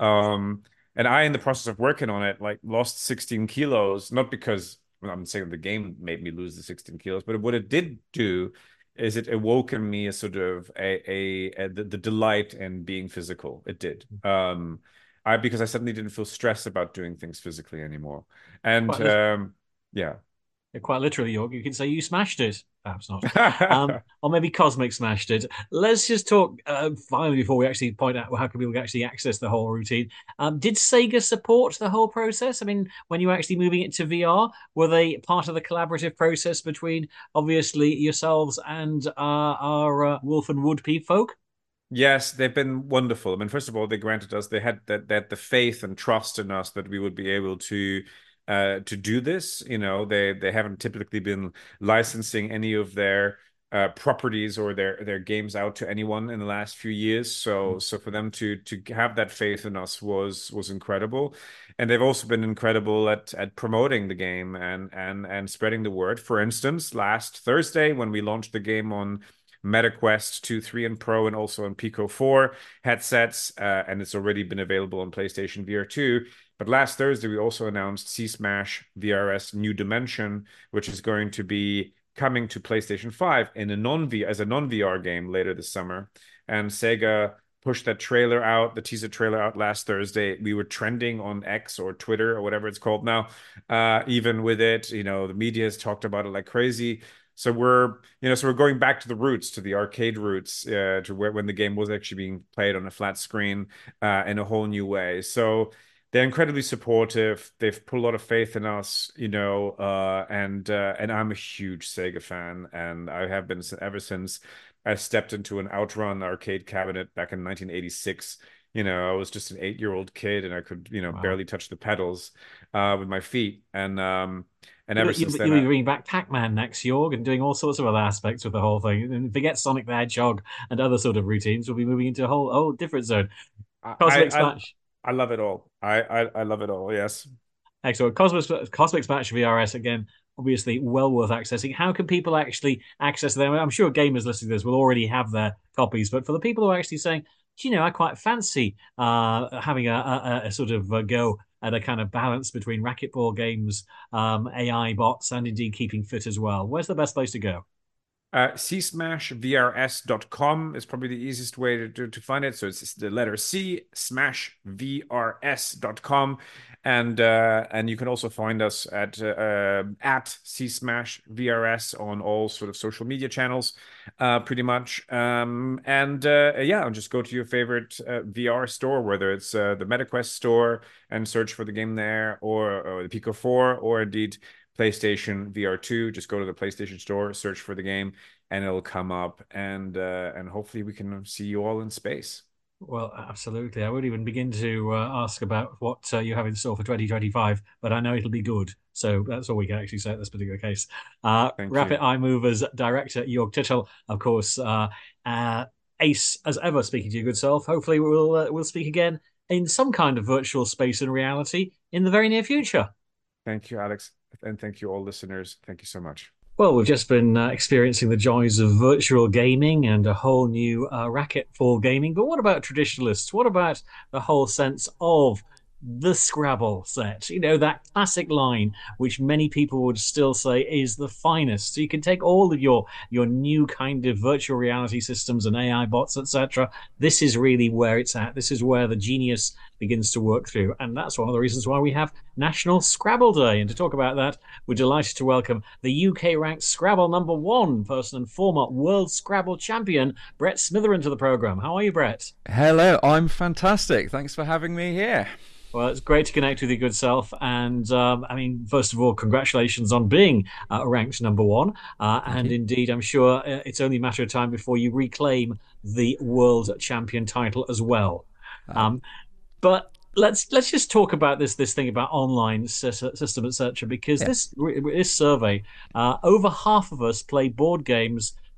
And I, in the process of working on it, like lost 16 kilos, not because I'm saying the game made me lose the 16 kilos, but what it did do is it awoke in me a sort of the delight in being physical. It did. Because I suddenly didn't feel stressed about doing things physically anymore. And yeah. Quite literally, Jorg, you can say you smashed it. Perhaps not. Or maybe Cosmic smashed it. Let's just talk finally before we actually point out how can people actually access the whole routine. Did Sega support the whole process? I mean, when you were actually moving it to VR, were they part of the collaborative process between obviously yourselves and our Wolf and Wood folk? Yes, they've been wonderful. I mean, first of all, they granted us, they had that the faith and trust in us that we would be able to do this. You know, they haven't typically been licensing any of their properties or their games out to anyone in the last few years. So for them to have that faith in us was incredible. And they've also been incredible at promoting the game and spreading the word. For instance, last Thursday when we launched the game on MetaQuest 2, 3, and Pro, and also on Pico 4 headsets, and it's already been available on PlayStation VR 2. But last Thursday, we also announced C-Smash VRS New Dimension, which is going to be coming to PlayStation 5 in as a non-VR game later this summer. And Sega pushed that trailer out, the teaser trailer out last Thursday. We were trending on X or Twitter or whatever it's called now. Even with it, you know, the media has talked about it like crazy. So we're going back to the roots, to the arcade roots, to when the game was actually being played on a flat screen in a whole new way. So they're incredibly supportive. They've put a lot of faith in us, you know, and I'm a huge Sega fan, and I have been ever since I stepped into an Outrun arcade cabinet back in 1986. You know, I was just an 8-year-old kid, and I could, barely touch the pedals with my feet, and ever since then, you'll be bringing back Pac-Man next, Jorg, and doing all sorts of other aspects with the whole thing. And forget Sonic the Hedgehog and other sort of routines. We'll be moving into a whole different zone. Cosmic Smash. I love it all. I love it all. Yes. Excellent. Cosmic Smash VRS, again, obviously well worth accessing. How can people actually access them? I'm sure gamers listening to this will already have their copies, but for the people who are actually saying, do you know, I quite fancy having a sort of a go at a kind of balance between racquetball games, AI bots, and indeed keeping fit as well. Where's the best place to go? csmashvrs.com is probably the easiest way to find it. So it's the letter C, smashvrs.com. And you can also find us at csmashvrs on all sort of social media channels, pretty much. Just go to your favorite VR store, whether it's the MetaQuest store and search for the game there, or the Pico 4, or indeed PlayStation VR 2. Just go to the PlayStation store, search for the game, and it'll come up, and hopefully we can see you all in space. Well, absolutely. I won't even begin to ask about what you have in store for 2025, but I know it'll be good. So that's all we can actually say in this particular case. Rapid Eye Movers director Jorg Tittel, of course, ace as ever, speaking to your good self. Hopefully we'll speak again in some kind of virtual space and reality in the very near future. Thank you, Alex. And thank you all listeners. Thank you so much. Well, we've just been experiencing the joys of virtual gaming and a whole new racquetball gaming. But what about traditionalists? What about the whole sense of the Scrabble set? You know, that classic line, which many people would still say is the finest. So you can take all of your new kind of virtual reality systems and AI bots, etc. This is really where it's at. This is where the genius begins to work through. And that's one of the reasons why we have National Scrabble Day. And to talk about that, we're delighted to welcome the UK-ranked Scrabble #1 person and former World Scrabble champion, Brett Smitherin, to the programme. How are you, Brett? Hello, I'm fantastic. Thanks for having me here. Well, it's great to connect with your good self. And first of all, congratulations on being ranked #1. And indeed, I'm sure it's only a matter of time before you reclaim the world champion title as well. But let's just talk about this thing about online system, etc. Because this survey, over half of us play board games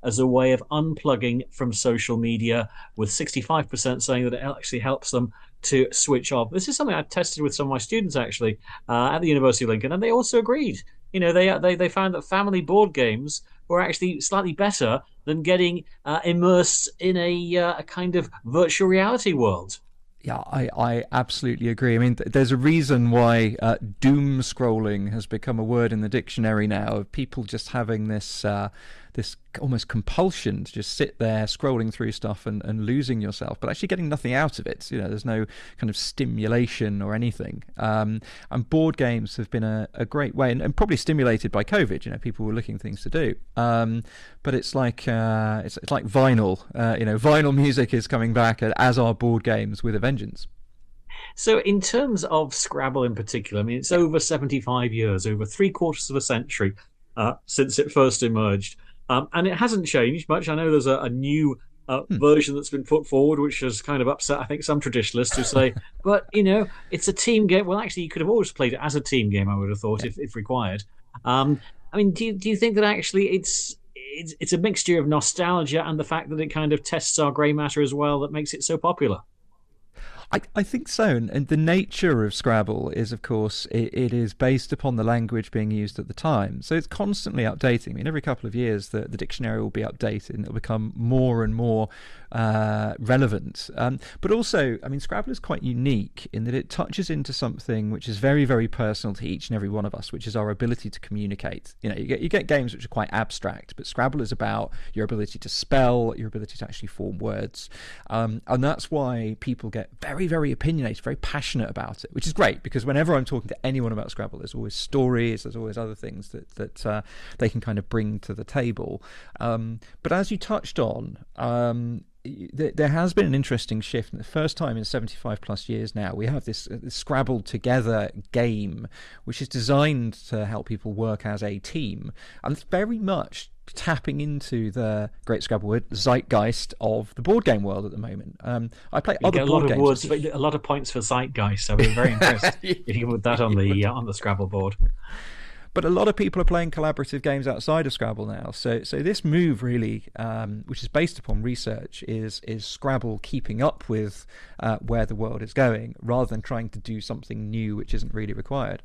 as a way of unplugging from social media, with 65% saying that it actually helps them to switch off. This is something I tested with some of my students actually at the University of Lincoln, and they also agreed. They found that family board games were actually slightly better than getting immersed in a kind of virtual reality world. Yeah, I absolutely agree. I mean, there's a reason why doom scrolling has become a word in the dictionary now, of people just having this almost compulsion to just sit there scrolling through stuff and losing yourself, but actually getting nothing out of it. There's no kind of stimulation or anything. And board games have been a great way, and probably stimulated by COVID. People were looking for things to do. But it's like vinyl. Vinyl music is coming back, as are board games with a vengeance. So in terms of Scrabble in particular, I mean, it's over 75 years, over 3/4 of a century since it first emerged. And it hasn't changed much. I know there's a new version that's been put forward, which has kind of upset, I think, some traditionalists who say, but, it's a team game. Well, actually, you could have always played it as a team game, I would have thought, if required. I mean, do you think that actually it's a mixture of nostalgia and the fact that it kind of tests our grey matter as well that makes it so popular? I think so, and the nature of Scrabble is, of course, it is based upon the language being used at the time. So it's constantly updating. I mean, every couple of years the dictionary will be updated and it'll become more and more relevant. But also, I mean, Scrabble is quite unique in that it touches into something which is very, very personal to each and every one of us, which is our ability to communicate. You get games which are quite abstract, but Scrabble is about your ability to spell, your ability to actually form words. And that's why people get very, very opinionated, very passionate about it, which is great, because whenever I'm talking to anyone about Scrabble, there's always stories, there's always other things that they can kind of bring to the table. But as you touched on, there has been an interesting shift. The first time in 75 plus years now, we have this Scrabble Together game, which is designed to help people work as a team. And it's very much tapping into the great Scrabble word zeitgeist of the board game world at the moment. I play you other get board games. A lot of points for zeitgeist. I was very impressed if you put that on the Scrabble board. But a lot of people are playing collaborative games outside of Scrabble now. So this move really, which is based upon research, is Scrabble keeping up with where the world is going, rather than trying to do something new which isn't really required.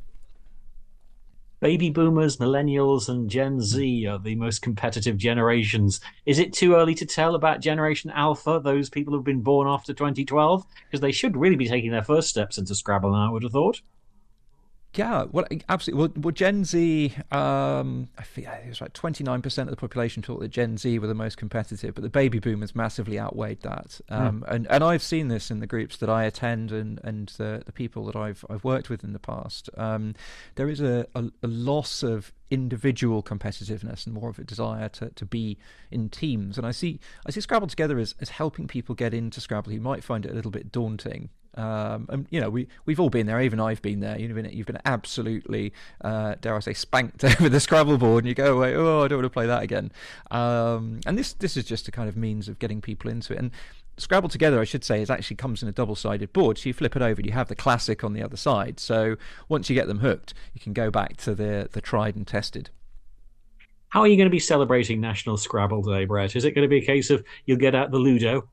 Baby boomers, millennials, and Gen Z are the most competitive generations. Is it too early to tell about Generation Alpha, those people who've been born after 2012? Because they should really be taking their first steps into Scrabble now, I would have thought. Yeah, well, absolutely. Well, Gen Z, I think it was like 29% of the population thought that Gen Z were the most competitive, but the baby boomers massively outweighed that. And I've seen this in the groups that I attend and the people that I've worked with in the past. There is a loss of individual competitiveness and more of a desire to be in teams. And I see Scrabble Together as helping people get into Scrabble who might find it a little bit daunting. And we've all been there. Even I've been there. You've been absolutely, dare I say, spanked over the Scrabble board, and you go away. Oh, I don't want to play that again. And this is just a kind of means of getting people into it. And Scrabble Together, I should say, actually comes in a double-sided board. So you flip it over, and you have the classic on the other side. So once you get them hooked, you can go back to the tried and tested. How are you going to be celebrating National Scrabble Day, Brett? Is it going to be a case of you'll get out the Ludo?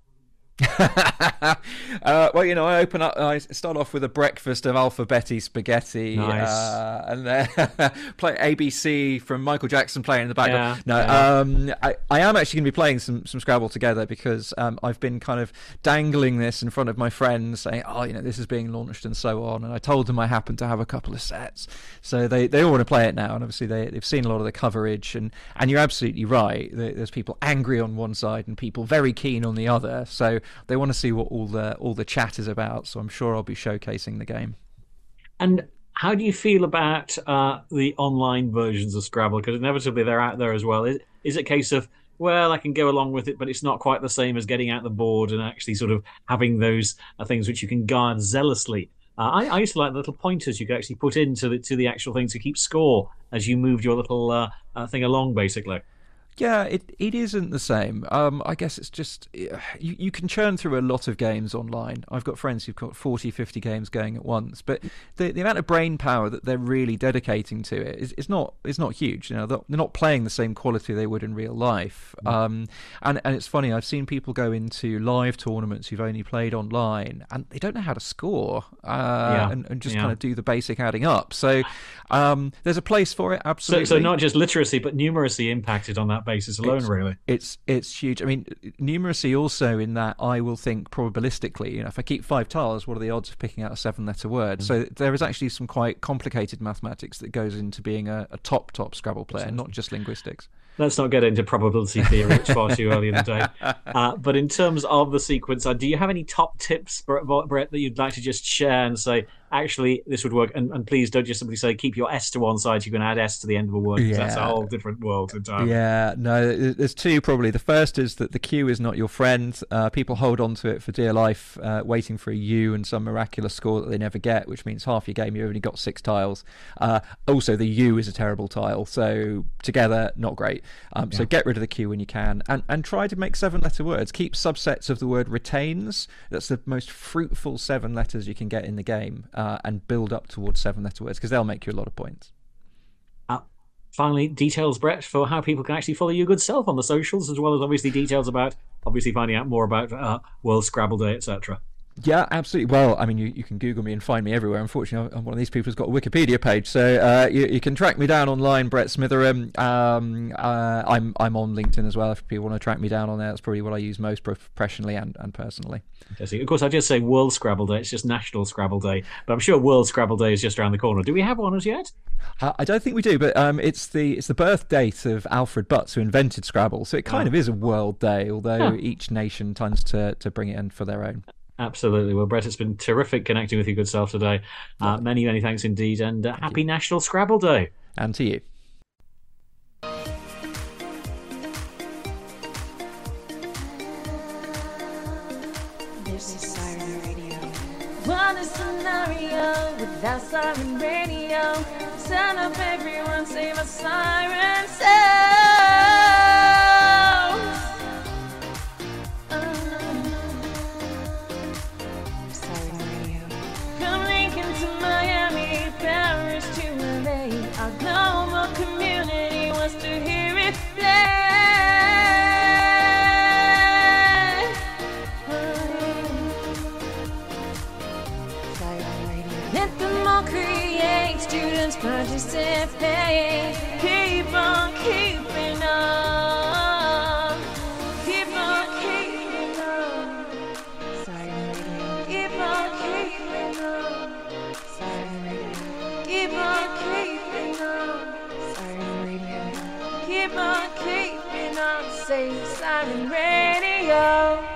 Well, I start off with a breakfast of Alphabetti spaghetti, nice. And then play ABC from Michael Jackson playing in the background. I am actually going to be playing some Scrabble Together, because I've been kind of dangling this in front of my friends, saying, this is being launched and so on, and I told them I happen to have a couple of sets, so they all want to play it now, and obviously they've seen a lot of the coverage, and you're absolutely right, there's people angry on one side and people very keen on the other, so they want to see what all the chat is about, so I'm sure I'll be showcasing the game. And how do you feel about the online versions of Scrabble? Because inevitably they're out there as well. Is it a case of, well, I can go along with it, but it's not quite the same as getting out the board and actually sort of having those things which you can guard zealously? I used to like the little pointers you could actually put into the actual thing to keep score as you moved your little thing along, basically. Yeah, it isn't the same. I guess it's just you can churn through a lot of games online. I've got friends who've got 40, 50 games going at once, but the amount of brain power that they're really dedicating to it is not huge. You know, they're not playing the same quality they would in real life. And it's funny. I've seen people go into live tournaments who've only played online, and they don't know how to score and just kind of do the basic adding up. So there's a place for it. Absolutely. So not just literacy, but numeracy impacted on that basis alone, really. It's huge. I mean, numeracy also in that I will think probabilistically, you know, if I keep 5 tiles, what are the odds of picking out a 7-letter word? So there is actually some quite complicated mathematics that goes into being a top Scrabble player, not just linguistics. Let's not get into probability theory. It's far too early in the day. But in terms of the sequence, do you have any top tips, Brett, that you'd like to just share and say, actually, this would work? And please don't just simply say, keep your S to one side, so you can add S to the end of a word, because that's a whole different world entirely. Yeah, no, there's 2 probably. The first is that the Q is not your friend. People hold on to it for dear life, waiting for a U and some miraculous score that they never get, which means half your game you've only got 6 tiles. Also, the U is a terrible tile, so together, not great. So get rid of the Q when you can, and try to make 7-letter words. Keep subsets of the word retains. That's the most fruitful 7 letters you can get in the game, and build up towards 7-letter words, because they'll make you a lot of points. Finally, details, Brett, for how people can actually follow your good self on the socials, as well as obviously details about finding out more about World Scrabble Day, etc. Yeah, absolutely. Well, I mean, you can Google me and find me everywhere. Unfortunately, I'm one of these people who's got a Wikipedia page, so you can track me down online, Brett Smitheram. I'm on LinkedIn as well. If people want to track me down on there, that's probably what I use most professionally and personally. Of course, I just say World Scrabble Day. It's just National Scrabble Day, but I'm sure World Scrabble Day is just around the corner. Do we have one as yet? I don't think we do, but it's the birth date of Alfred Butts, who invented Scrabble, so it kind of is a world day, although each nation tends to bring it in for their own. Absolutely. Well, Brett, it's been terrific connecting with your good self today. Many, many thanks indeed, and happy National Scrabble Day. And to you. This is Siren Radio. What a scenario without Siren Radio. Turn up everyone, save a siren sound. Our global community wants to hear it play. Let them all create, students participate. Keep on keeping on. Keep on keeping on. Keep on keeping on. Keep on keeping on. Keep on keeping on. Say Siren Radio.